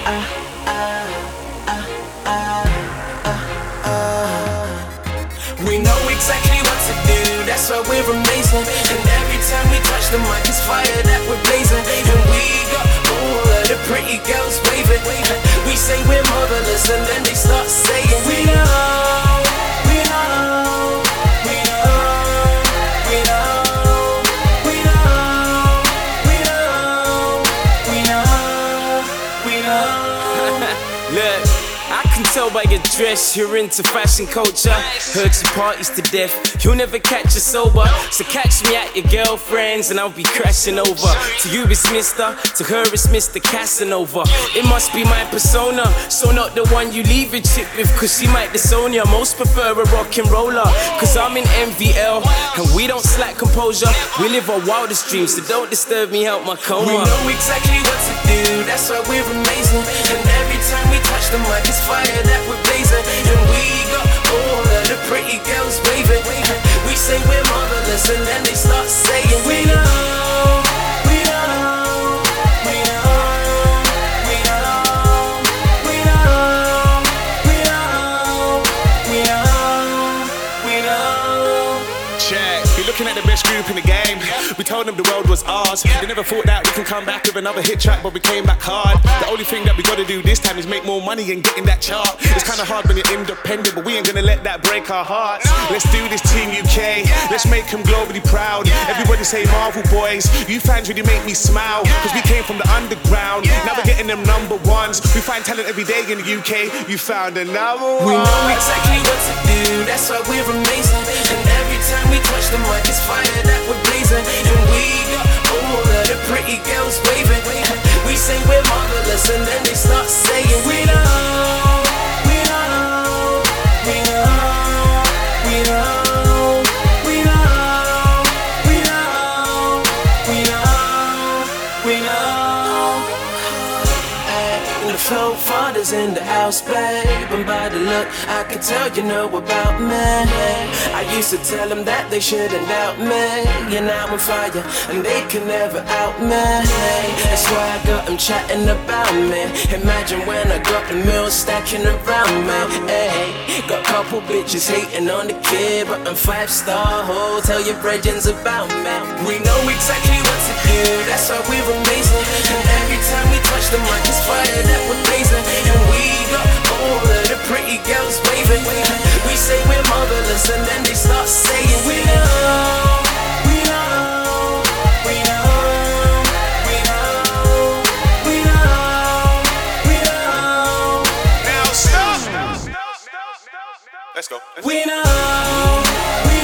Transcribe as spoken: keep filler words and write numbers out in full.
We know exactly what to do, that's why we're amazing. And every time we touch the mic, it's fire that we're blazing. And we got all of the pretty girls waving. We say we're marvelous, and then they start saying, we know, we know, we know, we know, we know, we know, we know, we know. Look, I can tell by your dress you're into fashion culture. Heard you parties to death, you'll never catch you sober. So catch me at your girlfriend's and I'll be crashing over. To you it's Mister, to her it's Mister Casanova. It must be my persona, so not the one you leave a chick with, cause she might disown ya. Most prefer a rock and roller, cause I'm in M V L and we don't slack composure. We live our wildest dreams, so don't disturb me out my coma. We know exactly what to do, that's why we're amazing. And every time we touch the mic, it's fire that we're blazing. And we got all of the pretty girls waving. We say we're marvelous, and then they start saying, we know, we know, we know, we know, we know, we know, we know, we know. Check, you're looking at the best group in the game. We told them the world was ours. They never thought that we can come back with another hit track, but we came back hard. The only thing that we gotta do this time is make more money and get in that chart. It's kinda hard when you're independent, but we ain't gonna let that break our hearts. Let's do this Team U K, let's make them globally proud. Everybody say Marvel boys, you fans really make me smile. Cause we came from the underground, now we're getting them number ones. We find talent every day in the U K, you found another one. We know exactly what to do, that's why we're amazing. And every time we touch the mic, it's fire that we're blazing. And we got all of the pretty girls waving. We say we're marvelous, and then they start saying, we know, we know, we know, we know, we know, we know, we know, we know. And the flow fathers in the house, babe. And by the look, I can tell you know about me. I used to tell them that they shouldn't doubt me. You're now on fire, and they can never out me. That's why I got them chatting about me. Imagine when I got the mills stacking around me. Ay, got a couple bitches hating on the kid, but I'm five star ho. Tell your brethrens about me. We know exactly what to do, that's why we're amazing. And every time we touch the mic, it's fire that we're blazing. And we got all of the pretty girls waving. We say we're marvelous, and then they start saying, we know, we know, we know, we know, we know, we know. Now stop! Let's go. We know, we